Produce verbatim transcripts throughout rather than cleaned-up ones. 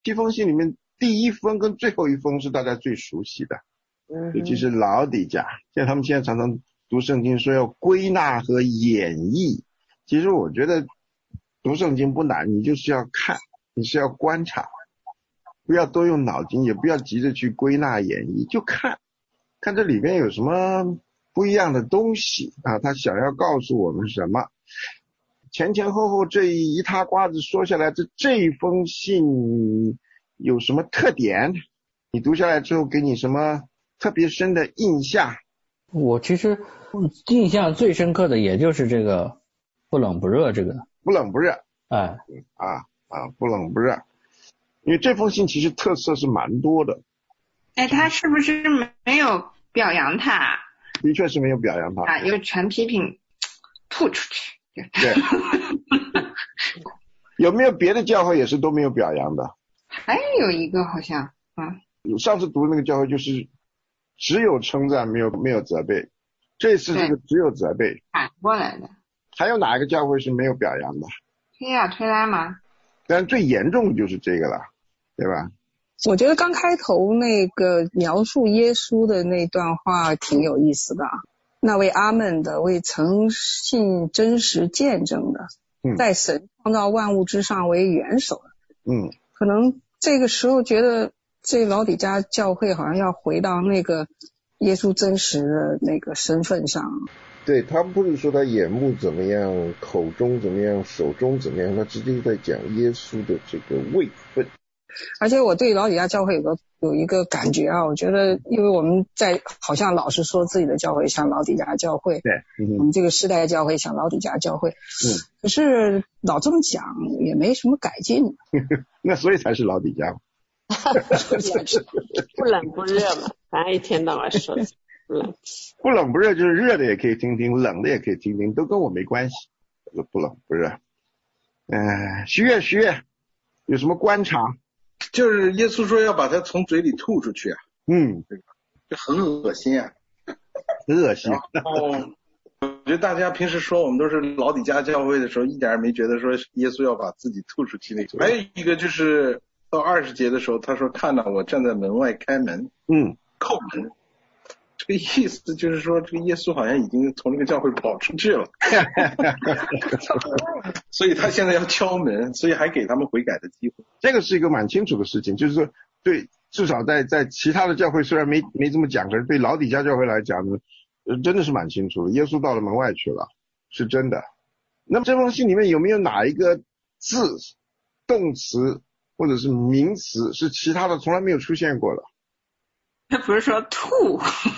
七封信里面第一封跟最后一封是大家最熟悉的， 嗯， 尤其是老底嘉，像他们现在常常读圣经说要归纳和演绎，其实我觉得读圣经不难，你就是要看，你是要观察，不要多用脑筋，也不要急着去归纳演绎，就看看这里面有什么不一样的东西啊，他想要告诉我们什么。前前后后这一塌瓜子说下来，这这一封信有什么特点？你读下来之后给你什么特别深的印象？ 我其实印象最深刻的也就是这个不冷不热这个。 不冷不热。 哎， 啊啊，不冷不热。因为这封信其实特色是蛮多的。 哎，他是不是没有表扬他？ 的确是没有表扬他。 啊，因为全批评吐出去。 对。有没有别的教会也是都没有表扬的？ 还有一个好像啊， 上次读那个教会就是只有称赞没有没有责备，这次这个只有责备， 反过来的。 还有哪一个教会是没有表扬的？ 推亚推拉吗？ 但最严重的就是这个了，对吧？ 我觉得刚开头那个描述耶稣的那段话挺有意思的，那位阿们的，为诚信真实见证的， 嗯， 在神创造万物之上为元首的。 嗯， 可能这个时候觉得这老底嘉教会好像要回到那个耶稣真实的那个身份上。 对，他不是说他眼目怎么样，口中怎么样，手中怎么样，他直接在讲耶稣的这个位分。 而且我对老底嘉教会有个有一个感觉啊，我觉得因为我们在好像老是说自己的教会像老底嘉教会， 对，嗯， 我们这个世代教会像老底嘉教会， 嗯， 可是老这么讲也没什么改进。 那所以才是老底嘉。 不冷不热嘛，反正一天到晚说不冷不冷不热，就是热的也可以听听，冷的也可以听听，都跟我没关系，不冷不热。嗯、呃，徐悦徐悦有什么观察？ 就是耶稣说要把它从嘴里吐出去啊， 嗯， 这很恶心啊， 恶心。 哦，我觉得大家平时说我们都是老底嘉教会的时候，一点也没觉得说耶稣要把自己吐出去那个。还有一个就是到二十节的时候，他说看到我站在门外开门， 嗯， 叩门，这个意思就是说这个耶稣好像已经从这个教会跑出去了，所以他现在要敲门，所以还给他们悔改的机会。 这个是一个蛮清楚的事情，就是说对，至少在在其他的教会虽然没没这么讲，可是对老底嘉教会来讲呢，呃，真的是蛮清楚的。耶稣到了门外去了，是真的。那么这封信里面有没有哪一个字、动词或者是名词是其他的从来没有出现过的？ 他不是说吐，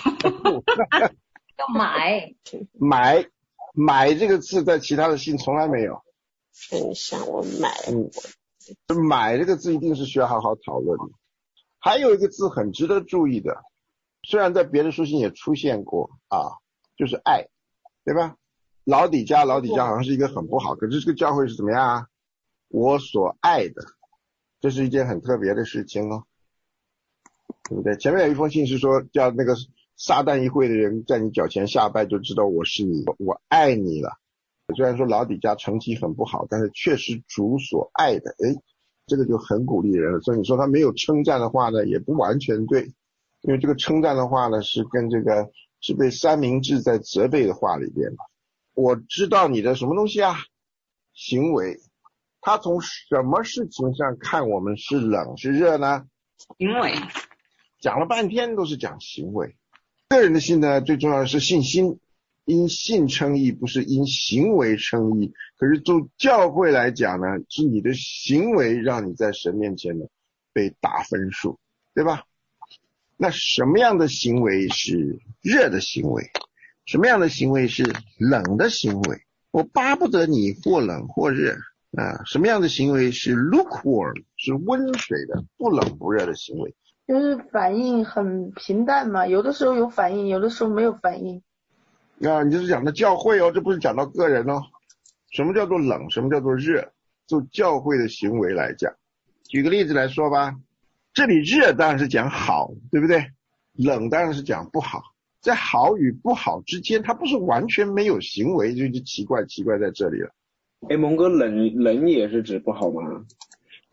要买买买这个字在其他的信从来没有。 真像我买嗯，买这个字一定是需要好好讨论的。还有一个字很值得注意的，虽然在别的书信也出现过啊，就是爱，对吧？老底嘉老底嘉好像是一个很不好，可是这个教会是怎么样啊？我所爱的，这是一件很特别的事情哦，对不对？前面有一封信是说叫那个撒旦一会的人在你脚前下拜，就知道我是你，我爱你了。虽然说老底嘉成绩很不好，但是确实主所爱的，诶，这个就很鼓励人了。所以你说他没有称赞的话呢，也不完全对，因为这个称赞的话呢，是跟这个是被三明治在责备的话里边。我知道你的什么东西啊？行为。他从什么事情上看我们是冷是热呢？ 行为。 讲了半天都是讲行为。个人的信呢，最重要的是信心。因信称义，不是因行为称义。可是就教会来讲呢，是你的行为让你在神面前呢被打分数，对吧？那什么样的行为是热的行为？什么样的行为是冷的行为？我巴不得你或冷或热啊。什么样的行为是 lukewarm， 是温水的，不冷不热的行为？ 就是反应很平淡嘛，有的时候有反应，有的时候没有反应。 啊，你这是讲的教会哦，这不是讲到个人哦。什么叫做冷，什么叫做热？就教会的行为来讲，举个例子来说吧，这里热当然是讲好，对不对？冷当然是讲不好，在好与不好之间，它不是完全没有行为，就就奇怪奇怪在这里了。 哎，蒙哥，冷冷也是指不好吗？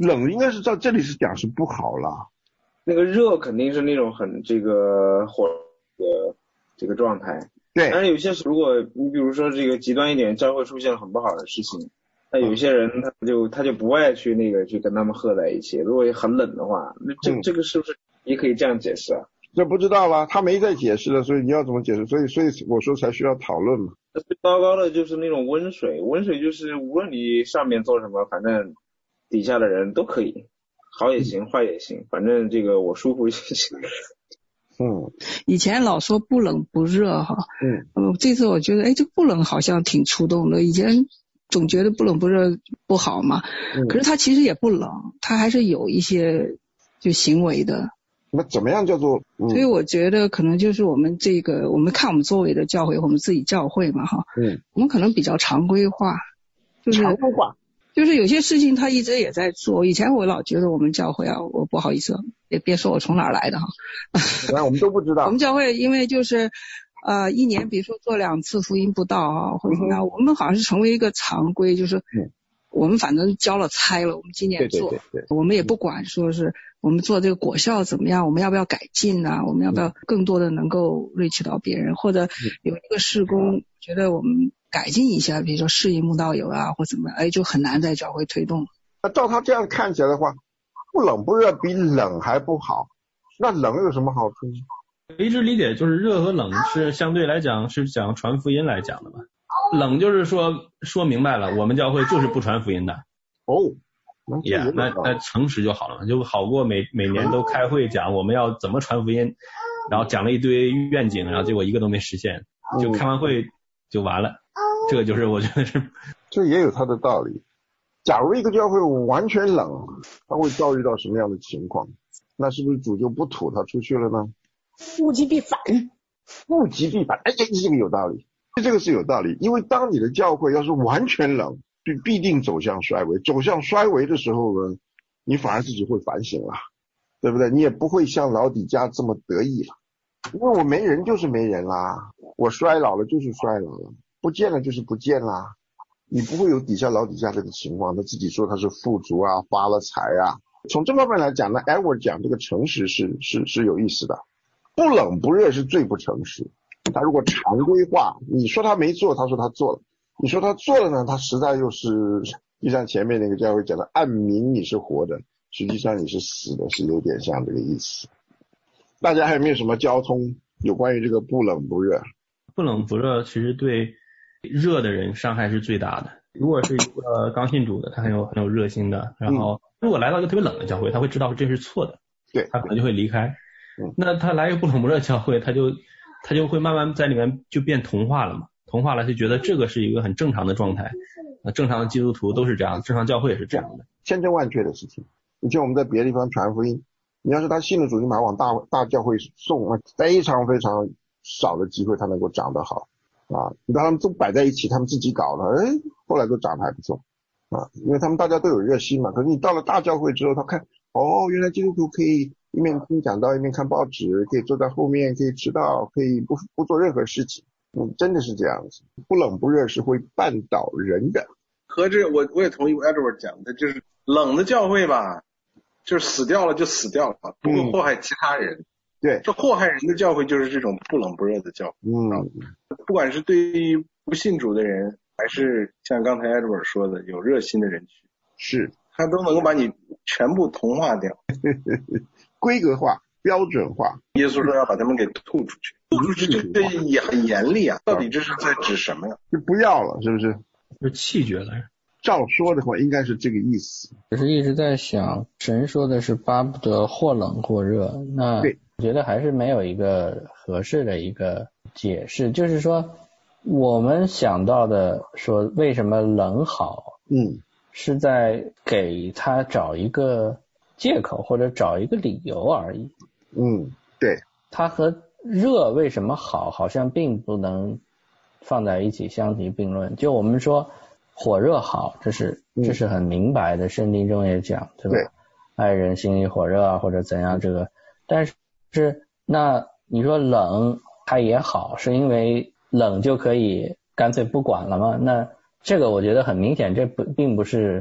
冷应该是照这里是讲是不好啦。 那个热肯定是那种很这个火的这个状态。 对。 但是有些如果你比如说这个极端一点，教会出现了很不好的事情，那有些人他就他就不爱去那个去跟他们合在一起。如果很冷的话，那这、嗯、这个是不是也可以这样解释啊？ 这不知道啦，他没在解释了，所以你要怎么解释？所以所以我说才需要讨论嘛。 最糟糕的就是那种温水，温水就是无论你上面做什么，反正底下的人都可以，好也行，坏也行，反正这个我舒服就行。 嗯， 以前老说不冷不热哈， 嗯， 嗯，这次我觉得，哎，这不冷好像挺触动的。以前总觉得不冷不热不好嘛，嗯、可是它其实也不冷，它还是有一些就行为的。 那怎么样叫做、嗯、 所以我觉得可能就是我们这个我们看我们周围的教会，我们自己教会嘛哈， 嗯， 我们可能比较常规化，就是常规化， 就是有些事情他一直也在做。以前我老觉得我们教会啊，我不好意思，也别说我从哪儿来的哈， 我们都不知道。 我们教会因为就是呃一年比如说做两次福音布道啊或者怎么样，我们好像是成为一个常规，就是嗯。 我们反正交了差了，我们今年做， 对对对对， 我们也不管说是我们做这个果效怎么样，我们要不要改进啊，我们要不要更多的能够 reach 到别人，或者有一个事工觉得我们改进一下，比如说适应慕道友啊或怎么样，哎，就很难在教会推动。 那照他这样看起来的话，不冷不热比冷还不好，那冷有什么好处呢？ 我一直理解就是热和冷是相对来讲是讲传福音来讲的嘛。冷就是说说明白了，我们教会就是不传福音的。 哦， 也、yeah, 那那诚实就好了嘛，就好过每每年都开会讲我们要怎么传福音，然后讲了一堆愿景，然后结果一个都没实现，就开完会就完了。嗯、这个就是我觉得是， 这也有它的道理。假如一个教会完全冷，它会遭遇到什么样的情况？那是不是主就不吐他出去了呢？ 物极必反， 物极必反，哎，这个有道理。这个是有道理，因为当你的教会要是完全冷，必必定走向衰微。走向衰微的时候呢，你反而自己会反省了，对不对？你也不会像老底嘉这么得意了，因为我没人就是没人啦，我衰老了就是衰老了，不见了就是不见啦。你不会有底下老底嘉这个情况，他自己说他是富足啊，发了财啊。从这方面来讲呢 ，Edward 讲这个诚实是是是有意思的，不冷不热是最不诚实。他如果常规化，你说他没做，他说他做了；你说他做了呢，他实在又是就像前面那个教会讲的，暗明你是活的，实际上你是死的，是有点像这个意思。大家还有没有什么交通有关于这个不冷不热？ 不冷不热其实对热的人伤害是最大的。如果是一个刚信主的，他很有很有热心的，然后如果来到一个特别冷的教会，他会知道这是错的， 对， 他可能就会离开。那他来一个不冷不热教会，他就他就会慢慢在里面就变同化了嘛，同化了就觉得这个是一个很正常的状态，那正常的基督徒都是这样，正常教会也是这样的， 千真万确的事情。以前我们在别的地方传福音，你要是他信了主，你马上往大大教会送，非常非常少的机会他能够长得好啊。你把他们都摆在一起，他们自己搞的，哎，后来都长得还不错啊，因为他们大家都有热心嘛。可是你到了大教会之后，他看哦，原来基督徒可以一面听讲道一面看报纸，可以坐在后面，可以迟到，可以不不做任何事情。嗯，真的是这样子，不冷不热是会绊倒人的。 和这我我也同意 Edward 讲的，就是冷的教会吧，就是死掉了就死掉了，不会祸害其他人。嗯、 对， 这祸害人的教会就是这种不冷不热的教会。 嗯， 不管是对于不信主的人，还是像刚才 Edward 说的有热心的人群， 是他都能够把你全部同化掉， 规格化、标准化。 耶稣说要把他们给吐出去，吐出去这个也很严厉啊！到底这是在指什么呀？ 就不要了，是不是？ 是气绝了。 照说的话，应该是这个意思。 可是一直在想，神说的是巴不得或冷或热，那我觉得还是没有一个合适的一个解释。就是说，我们想到的说为什么冷好， 嗯， 是在给他找一个借口或者找一个理由而已。 嗯，对。它和热为什么好，好像并不能放在一起相提并论。就我们说火热好，这是这是很明白的，圣经中也讲，对吧？对，爱人心里火热啊，或者怎样这个。但是那你说冷它也好，是因为冷就可以干脆不管了吗？那这个我觉得很明显，这不并不是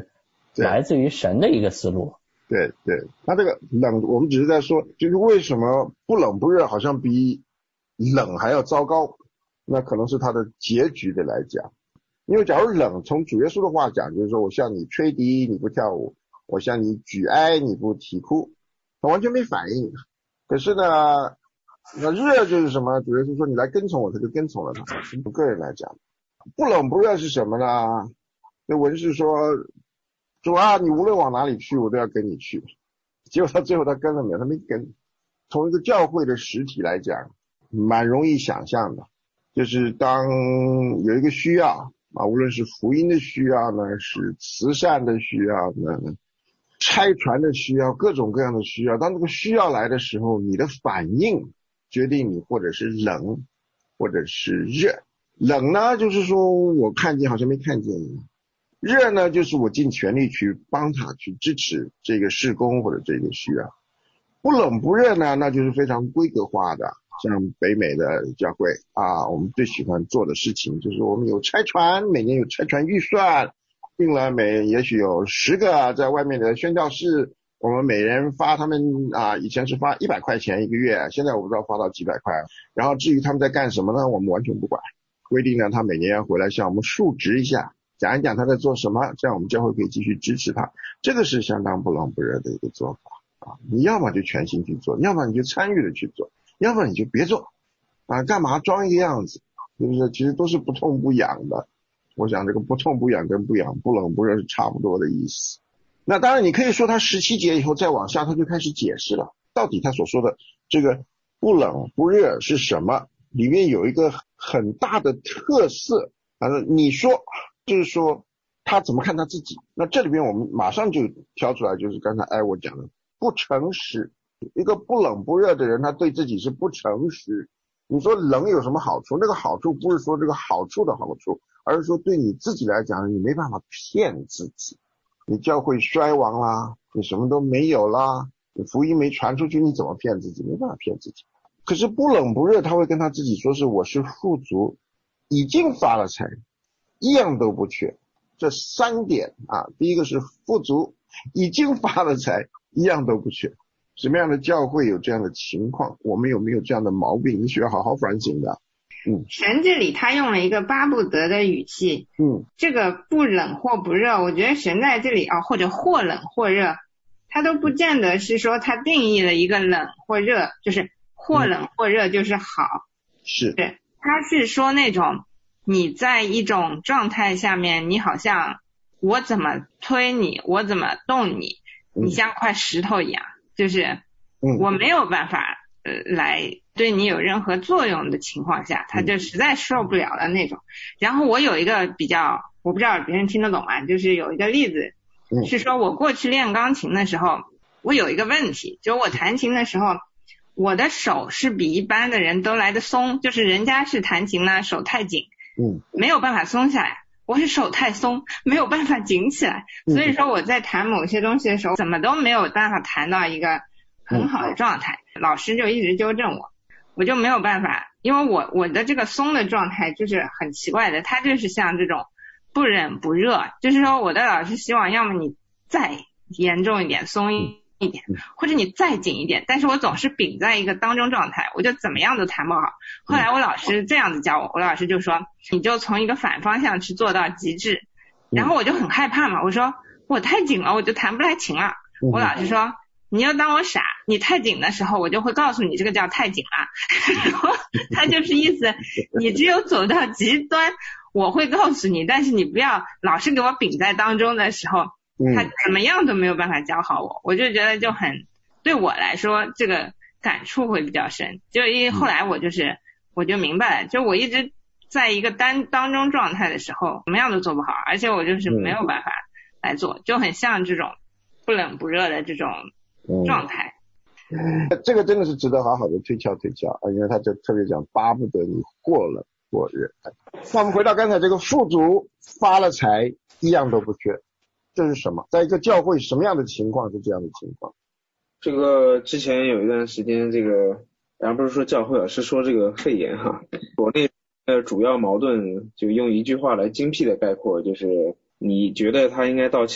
来自于神的一个思路。 对对，他这个冷，我们只是在说，就是为什么不冷不热好像比冷还要糟糕，那可能是他的结局的来讲。因为假如冷，从主耶稣的话讲，就是说我向你吹笛你不跳舞，我向你举哀你不啼哭，他完全没反应。可是呢，那热就是什么？主耶稣说你来跟从我，他就跟从了他。从个人来讲，不冷不热是什么呢？那文士说，主啊，你无论往哪里去，我都要跟你去。结果他最后他跟了没有？他没跟。从一个教会的实体来讲，蛮容易想象的，就是当有一个需要啊，无论是福音的需要呢，是慈善的需要呢，拆船的需要，各种各样的需要，当这个需要来的时候，你的反应决定你或者是冷或者是热。冷呢就是说我看见好像没看见一样，热呢就是我尽全力去帮他去支持这个事工或者这个需要。不冷不热呢，那就是非常规格化的，像北美的教会啊，我们最喜欢做的事情就是我们有拆船，每年有拆船预算，定了每也许有十个在外面的宣教士，我们每人发他们啊，以前是发一百块钱一个月，现在我不知道发到几百块。然后至于他们在干什么呢，我们完全不管。规定呢，他每年要回来向我们述职一下，讲一讲他在做什么，这样我们教会可以继续支持他。这个是相当不冷不热的一个做法啊！你要么就全心去做，要么你就参与的去做，要么你就别做啊！干嘛装一个样子？是不是？其实都是不痛不痒的。我想这个不痛不痒跟不痒不冷不热是差不多的意思。那当然你可以说他十七节以后再往下他就开始解释了，到底他所说的这个不冷不热是什么，里面有一个很大的特色啊，你说就是说他怎么看他自己。那这里边我们马上就挑出来，就是刚才哎我讲的不诚实。一个不冷不热的人，他对自己是不诚实。你说冷有什么好处？那个好处不是说这个好处的好处，而是说对你自己来讲，你没办法骗自己。你教会衰亡啦，你什么都没有啦，你福音没传出去，你怎么骗自己？没办法骗自己。可是不冷不热，他会跟他自己说是我是富足，已经发了财，一样都不缺。这三点啊，第一个是富足，已经发了财，一样都不缺。什么样的教会有这样的情况？我们有没有这样的毛病？你需要好好反省的。嗯， 神这里他用了一个巴不得的语气， 嗯， 这个不冷或不热，我觉得神在这里啊，或者或冷或热，他都不见得是说他定义了一个冷或热，就是或冷或热就是好， 是， 对，他是说那种你在一种状态下面，你好像我怎么推你，我怎么动你，你像块石头一样，就是我没有办法呃来对你有任何作用的情况下，他就实在受不了的那种。然后我有一个比较，我不知道别人听得懂吗？就是有一个例子是说，我过去练钢琴的时候，我有一个问题，就我弹琴的时候，我的手是比一般的人都来得松，就是人家是弹琴呢手太紧， 嗯， 没有办法松下来，我是手太松，没有办法紧起来，所以说我在弹某些东西的时候，怎么都没有办法弹到一个很好的状态，老师就一直纠正我，我就没有办法，因为我我的这个松的状态就是很奇怪的，它就是像这种不冷不热，就是说我的老师希望要么你再严重一点松一点，或者你再紧一点，但是我总是秉在一个当中状态，我就怎么样都弹不好。后来我老师这样子教我，我老师就说你就从一个反方向去做到极致，然后我就很害怕嘛，我说我太紧了我就弹不来琴了，我老师说你要当我傻，你太紧的时候我就会告诉你这个叫太紧了然后他就是意思你只有走到极端我会告诉你，但是你不要老是给我秉在当中的时候他怎么样都没有办法教好我，我就觉得就很对我来说这个感触会比较深，就因为后来我就是我就明白了，就我一直在一个单当中状态的时候什么样都做不好，而且我就是没有办法来做，就很像这种不冷不热的这种状态。 嗯，这个真的是值得好好的推敲推敲啊，因为他就特别讲巴不得你或冷或热。那我们回到刚才这个富足发了财一样都不缺，这是什么？在一个教会什么样的情况是这样的情况？ 这个之前有一段时间，这个然后不是说教会啊，是说这个肺炎哈，国内的主要矛盾就用一句话来精辟的概括，就是你觉得他应该道歉，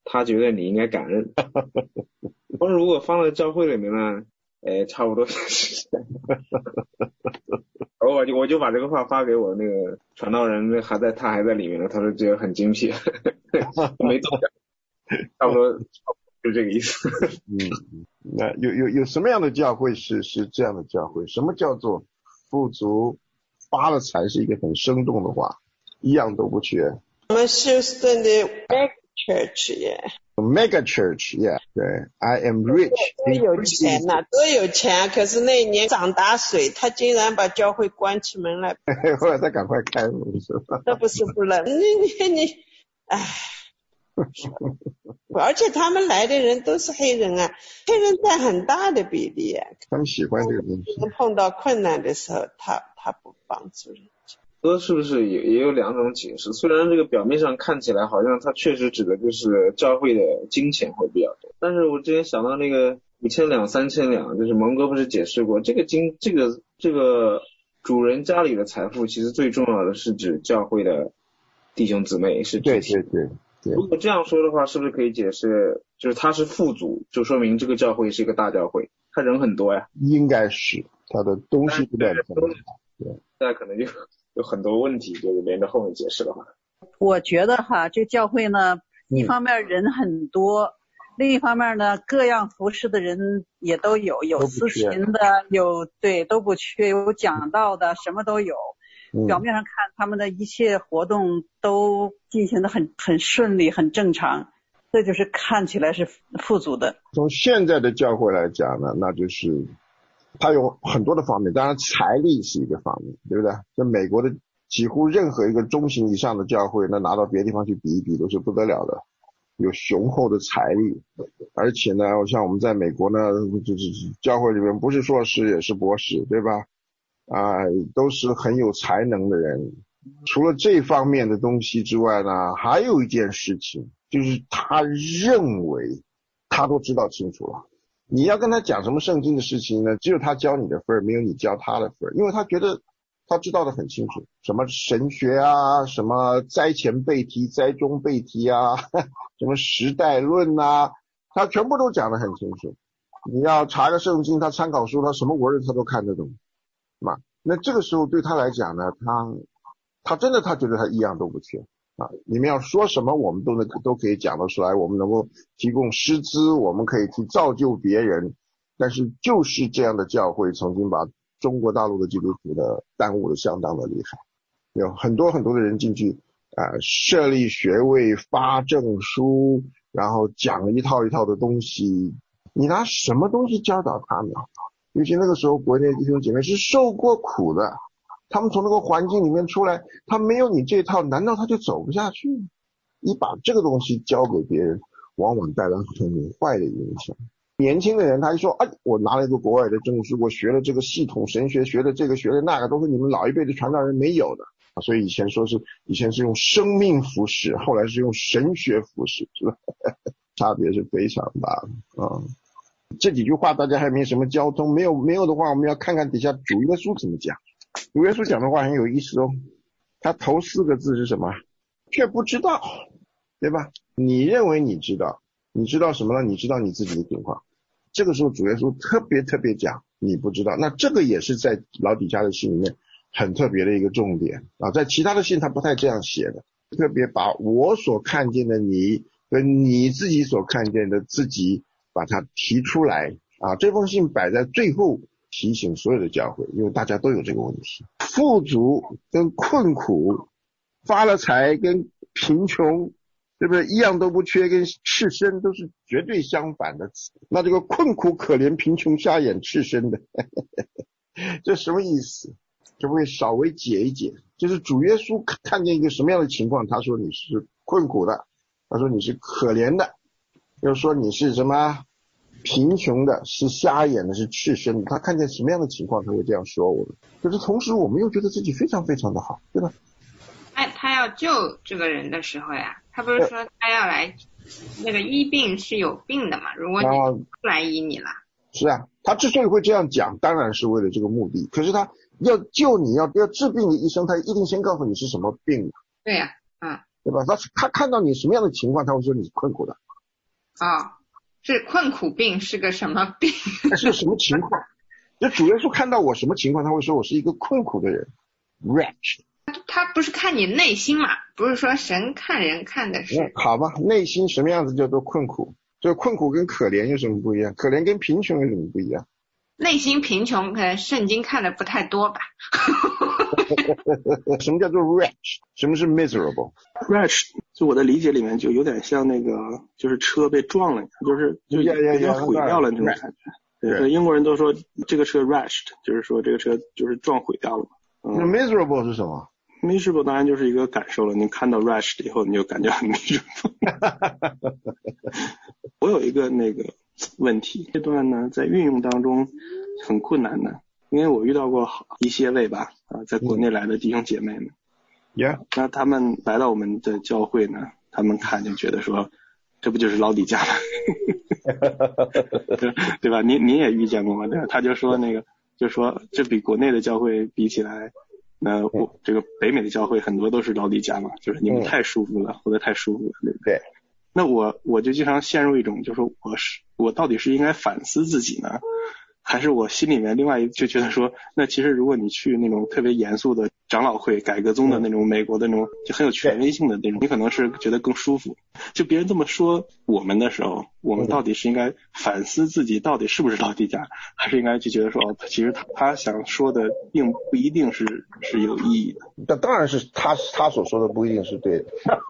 他觉得你应该感恩。我如果放在教会里面呢，哎，差不多是这样。我就我就把这个话发给我那个传道人，还在他还在里面呢，他说觉得很精辟，没动的，差不多就这个意思。 嗯，那有有有什么样的教会是是这样的教会？什么叫做富足发了财？是一个很生动的话，一样都不缺。 我们休斯顿的 mega church 耶、 yeah. mega church yeah 对 I am rich 都有钱呐、啊，都有钱，可是那一年涨大水，他竟然把教会关起门来。 后来他赶快开门是吧？ 那不是不能，你你你，唉。而且他们来的人都是黑人啊，黑人占很大的比例啊。 他们喜欢这个东西。 碰到困难的时候，他他不帮助人家。 这是不是也也有两种解释？虽然这个表面上看起来好像它确实指的就是教会的金钱会比较多，但是我之前想到那个五千两、三千两，就是蒙哥不是解释过，这个金这个这个主人家里的财富，其实最重要的是指教会的弟兄姊妹，是对对对。 如果这样说的话，是不是可以解释，就是他是富足，就说明这个教会是一个大教会，他人很多呀？ 应该是，他的东西不断的增加。 对，那可能就有很多问题，就是连着后面解释的话。 我觉得哈，这教会呢，一方面人很多，嗯、另一方面呢，各样服侍的人也都有，有司琴的，有对都不缺，有讲道的，什么都有。表面上看他们的一切活动都进行的很很顺利很正常，这就是看起来是富足的。 从现在的教会来讲呢，那就是它有很多的方面，当然财力是一个方面，对不对？在美国的几乎任何一个中型以上的教会，那拿到别的地方去比一比都是不得了的，有雄厚的财力。而且呢，像我们在美国呢，就是教会里面不是硕士也是博士，对吧？啊，都是很有才能的人。除了这方面的东西之外呢，还有一件事情，就是他认为他都知道清楚了。你要跟他讲什么圣经的事情呢，只有他教你的份，没有你教他的份，因为他觉得他知道的很清楚，什么神学啊，什么灾前背题、灾中背题啊，什么时代论啊，他全部都讲得很清楚。你要查个圣经，他参考书，他什么文他都看得懂。嘛，那这个时候对他来讲呢，他他真的他觉得他一样都不缺啊。你们要说什么，我们都能都可以讲得出来，我们能够提供师资，我们可以去造就别人。但是就是这样的教会，曾经把中国大陆的基督徒的耽误的相当的厉害，有很多很多的人进去啊、呃，设立学位、发证书，然后讲一套一套的东西，你拿什么东西教导他们？尤其那个时候国内弟兄姐妹是受过苦的，他们从那个环境里面出来，他没有你这套，难道他就走不下去？你把这个东西交给别人，往往带来很坏的影响。年轻的人他就说，哎，我拿了一个国外的证书，我学了这个系统神学，学了这个学了那个，都是你们老一辈的传道人没有的。所以以前说是以前是用生命服侍，后来是用神学服侍，是吧？差别是非常大的啊。这几句话大家还没什么交通，没有没有的话，我们要看看底下主耶稣怎么讲。主耶稣讲的话很有意思哦，他头四个字是什么？却不知道，对吧？你认为你知道，你知道什么呢？你知道你自己的情况。这个时候主耶稣特别特别讲你不知道，那这个也是在老底嘉的信里面很特别的一个重点啊，在其他的信他不太这样写的，特别把我所看见的你跟你自己所看见的自己把它提出来啊，这封信摆在最后提醒所有的教会，因为大家都有这个问题，富足跟困苦，发了财跟贫穷，对不对？一样都不缺，跟赤身都是绝对相反的词。那这个困苦可怜贫穷瞎眼赤身的这什么意思？可不可以稍微解一解？就是主耶稣看见一个什么样的情况，他说你是困苦的，他说你是可怜的，又说你是什么贫穷的，是瞎眼的，是赤身的，他看见什么样的情况他会这样说我们。可是同时我们又觉得自己非常非常的好，对吧？ 他他要救这个人的时候呀，他不是说他要来那个医病是有病的嘛，如果你不来医你了、啊、 是啊，他之所以会这样讲当然是为了这个目的，可是他要救你要要治病的医生，他一定先告诉你是什么病。 对呀、啊，嗯， 对吧？他他看到你什么样的情况，他会说你是困苦的， 哦，是困苦病是个什么病？ 是什么情况？就主耶稣看到我什么情况，他会说我是一个困苦的人 ，wretched。 他不是看你内心嘛，不是说神看人看的是。 好吧，内心什么样子叫做困苦？这困苦跟可怜有什么不一样？可怜跟贫穷有什么不一样？ 内心贫穷可能圣经看的不太多吧。 什么叫做 wretched？ 什么是 miserable？ wretched 就我的理解里面就有点像那个就是车被撞了，就是就已经毁掉了那种感觉。对对，英国人都说这个车 wretched， 就是说这个车就是撞毁掉了。 嗯、那 miserable 是什么 ？miserable 当然就是一个感受了，你看到 wretched 以后你就感觉很 miserable。我有一个那个问题，这段呢在运用当中很困难的，因为我遇到过一些位吧啊，在国内来的弟兄姐妹们， yeah， 那他们来到我们的教会呢，他们看就觉得说，这不就是老底家吗？对, 对吧？您您也遇见过吗？对吧？他就说那个，就说这比国内的教会比起来，那我这个北美的教会很多都是老底家嘛，就是你们太舒服了，活得太舒服了，对不对？那我我就经常陷入一种，就是我是我到底是应该反思自己呢，还是我心里面另外一就觉得说，那其实如果你去那种特别严肃的长老会、改革宗的那种美国的那种就很有权威性的那种，你可能是觉得更舒服。就别人这么说我们的时候，我们到底是应该反思自己到底是不是老底家，还是应该就觉得说，哦，其实他他想说的并不一定是是有意义的。 那当然是他他所说的不一定是对的。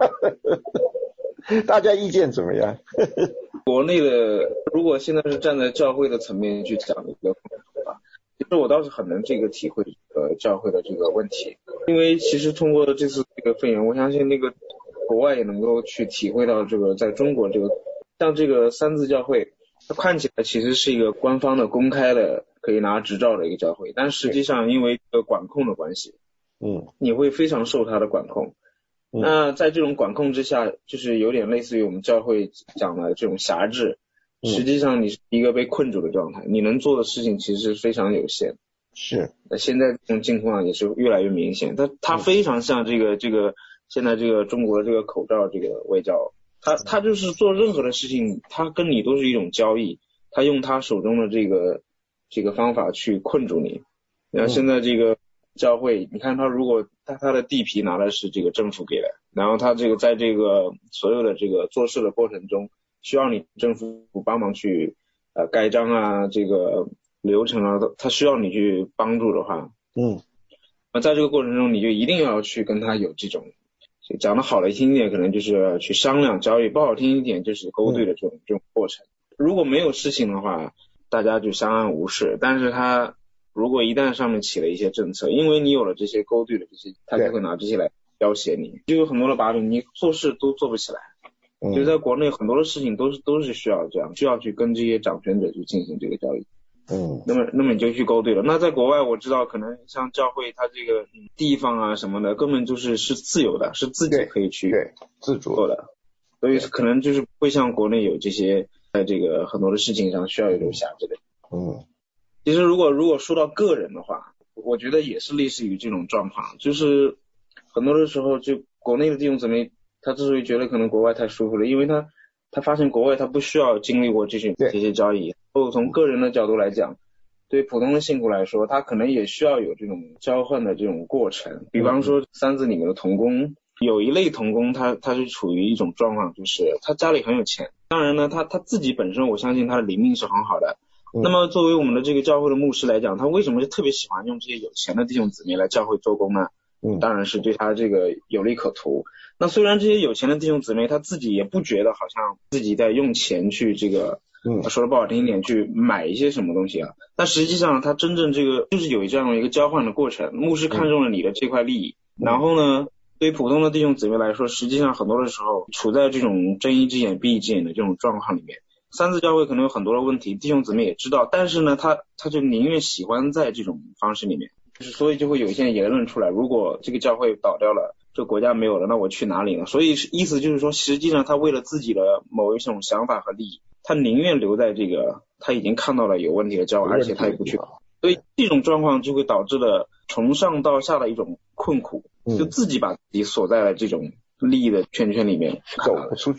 大家意见怎么样？ 国内的，如果现在是站在教会的层面去讲一个困苦吧，其实我倒是很能这个体会呃教会的这个问题，因为其实通过这次这个肺炎，我相信那个国外也能够去体会到这个在中国这个像这个三自教会，它看起来其实是一个官方的、公开的可以拿执照的一个教会，但实际上因为这个管控的关系，嗯，你会非常受它的管控。那在这种管控之下，就是有点类似于我们教会讲的这种辖制，实际上你是一个被困住的状态，你能做的事情其实非常有限。 是， 那现在这种境况也是越来越明显，它它非常像这个这个现在这个中国的这个口罩这个外交，它它就是做任何的事情，它跟你都是一种交易，它用他手中的这个这个方法去困住你。那现在这个教会，你看他如果他他的地皮拿的是这个政府给的，然后他这个在这个所有的这个做事的过程中，需要你政府帮忙去呃盖章啊，这个流程啊，他需要你去帮助的话，嗯，那在这个过程中，你就一定要去跟他有这种，讲的好了听一点，可能就是去商量交易；不好听一点，就是勾兑的这种、嗯、这种过程。如果没有事情的话，大家就相安无事，但是他如果一旦上面起了一些政策，因为你有了这些勾兑的这些，他就会拿这些来要挟你，就有很多的把柄，你做事都做不起来。嗯、就在国内很多的事情都是都是需要这样，需要去跟这些掌权者去进行这个交易。嗯，那么那么你就去勾兑了。那在国外我知道，可能像教会它这个地方啊什么的，根本就是是自由的，是自己可以去对自主做的，所以可能就是不会像国内有这些在这个很多的事情上需要有这种辖制的。嗯。其实如果如果说到个人的话，我觉得也是类似于这种状况，就是很多的时候就国内的弟兄姊妹他之所以觉得可能国外太舒服了，因为他他发现国外他不需要经历过这些这些交易，或从个人的角度来讲，对普通的信徒来说，他可能也需要有这种交换的这种过程。比方说三字里面的同工，有一类同工他他是处于一种状况，就是他家里很有钱，当然呢他他自己本身我相信他的灵命是很好的。那么作为我们的这个教会的牧师来讲，他为什么是特别喜欢用这些有钱的弟兄姊妹来教会做工呢？嗯，当然是对他这个有利可图。那虽然这些有钱的弟兄姊妹他自己也不觉得好像自己在用钱去这个，嗯，说的不好听一点，去买一些什么东西啊，但实际上他真正这个就是有这样一个交换的过程，牧师看中了你的这块利益，嗯、然后呢，对于普通的弟兄姊妹来说，实际上很多的时候处在这种睁一只眼闭一只眼的这种状况里面。三自教会可能有很多的问题，弟兄姊妹也知道，但是呢，他他就宁愿喜欢在这种方式里面，就是所以就会有一些言论出来，如果这个教会倒掉了，这个国家没有了，那我去哪里呢？所以意思就是说，实际上他为了自己的某一种想法和利益，他宁愿留在这个他已经看到了有问题的教会，而且他也不去搞。所以这种状况就会导致了从上到下的一种困苦，就自己把自己锁在了这种利益的圈圈里面， 走不出去。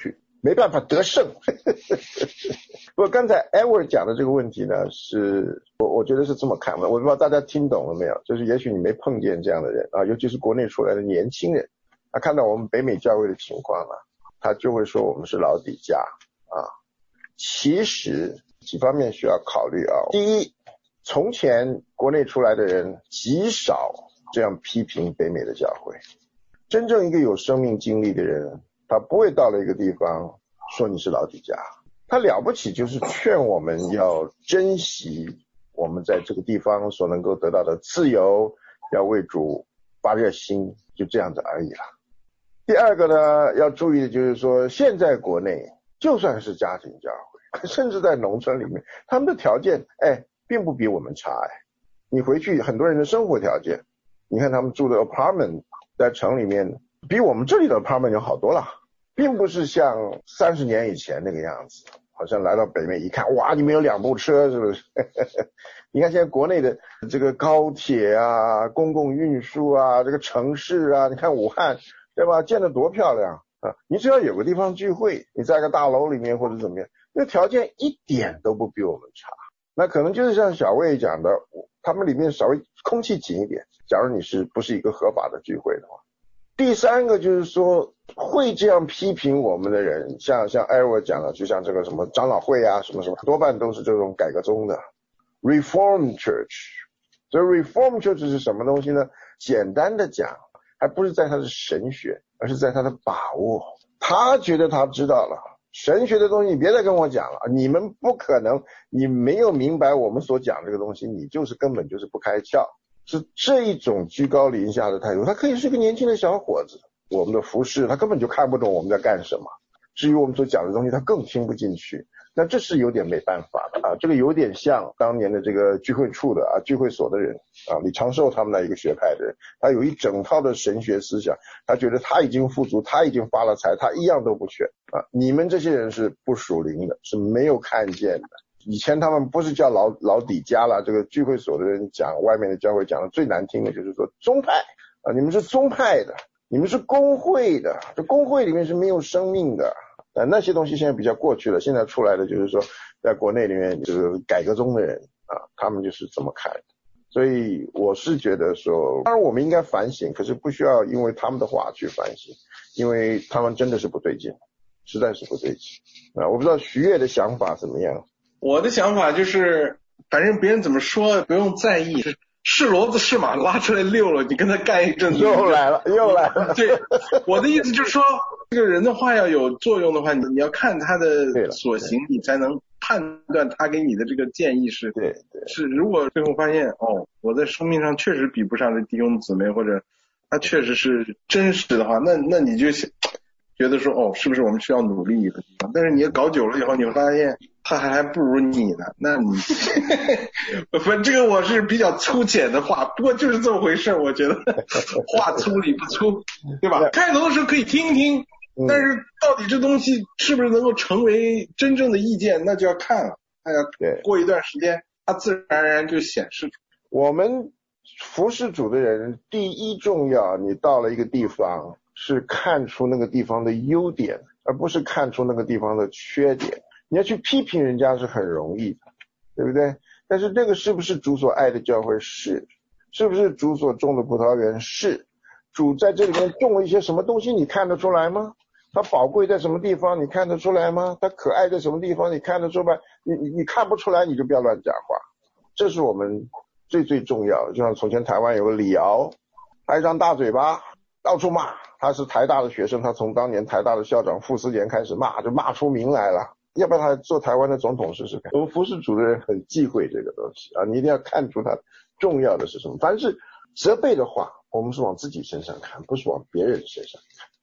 没办法得胜。不过刚才 Edward 讲的这个问题呢，是我我觉得是这么看的，我不知道大家听懂了没有，就是也许你没碰见这样的人啊，尤其是国内出来的年轻人，他看到我们北美教会的情况呢，他就会说我们是老底家啊。其实几方面需要考虑啊。第一，从前国内出来的人极少这样批评北美的教会，真正一个有生命经历的人，他不会到了一个地方说你是老底家，他了不起就是劝我们要珍惜我们在这个地方所能够得到的自由，要为主发热心，就这样子而已了。第二个呢，要注意的就是说，现在国内就算是家庭教会，甚至在农村里面，他们的条件哎并不比我们差哎。你回去很多人的生活条件，你看他们住的 apartment 在城里面比我们这里的 apartment 有好多了，并不是像三十年以前那个样子，好像来到北美一看，哇，你们有两部车是不是？你看现在国内的这个高铁啊，公共运输啊，这个城市啊，你看武汉对吧，建得多漂亮啊！你只要有个地方聚会，你在个大楼里面或者怎么样，那条件一点都不比我们差。那可能就是像小魏讲的，他们里面稍微空气紧一点，假如你是不是一个合法的聚会的话。第三个就是说，会这样批评我们的人，像像艾沃讲的，就像这个什么长老会啊，什么什么，多半都是这种改革宗的 Reform Church。所以 Reform Church 是什么东西呢？简单的讲，还不是在他的神学，而是在他的把握。他觉得他知道了神学的东西，你别再跟我讲了，你们不可能，你没有明白我们所讲这个东西，你就是根本就是不开窍。是这一种居高临下的态度。他可以是个年轻的小伙子，我们的服饰他根本就看不懂我们在干什么，至于我们所讲的东西他更听不进去。那这是有点没办法的啊，这个有点像当年的这个聚会处的啊聚会所的人啊，李长寿他们那一个学派的人，他有一整套的神学思想，他觉得他已经富足，他已经发了财，他一样都不缺啊。你们这些人是不属灵的，是没有看见的。以前他们不是叫老老底家了，这个聚会所的人讲，外面的教会讲的最难听的就是说宗派啊，你们是宗派的，你们是公会的，这公会里面是没有生命的。呃，那些东西现在比较过去了，现在出来的就是说，在国内里面就是改革宗的人啊，他们就是这么看的。所以我是觉得说，当然我们应该反省，可是不需要因为他们的话去反省，因为他们真的是不对劲，实在是不对劲啊！我不知道徐悦的想法怎么样。 我的想法就是，反正别人怎么说不用在意，是骡子是马拉出来溜了，你跟他干一阵子又来了又来了。 对，我的意思就是说，这个人的话要有作用的话，你你要看他的所行，你才能判断他给你的这个建议是对对是。如果最后发现哦，我在生命上确实比不上这弟兄姊妹，或者他确实是真实的话，那那你就想觉得说哦，是不是我们需要努力一个地方？但是你搞久了以后，你会发现他还不如你呢。那你反正这个我是比较粗浅的话，不过就是这么回事。我觉得话粗理不粗，对吧？开头的时候可以听听，但是到底这东西是不是能够成为真正的意见，那就要看了。哎呀，过一段时间，它自然而然就显示出。 我们服侍主的人，第一重要，你到了一个地方，是看出那个地方的优点，而不是看出那个地方的缺点。你要去批评人家是很容易的，对不对？但是这个是不是主所爱的教会？是。是不是主所种的葡萄园？是。主在这里面种了一些什么东西，你看得出来吗？它宝贵在什么地方，你看得出来吗？它可爱在什么地方，你看得出来？你你你看不出来，你就不要乱讲话。这是我们最最重要的。就像从前台湾有个李敖，他一张大嘴巴，到处骂。他是台大的学生，他从当年台大的校长傅斯年开始骂，就骂出名来了。要不要他做台湾的总统试试看？我们服侍主的人很忌讳这个东西啊，你一定要看出他重要的是什么。凡是责备的话，我们是往自己身上看，不是往别人身上看。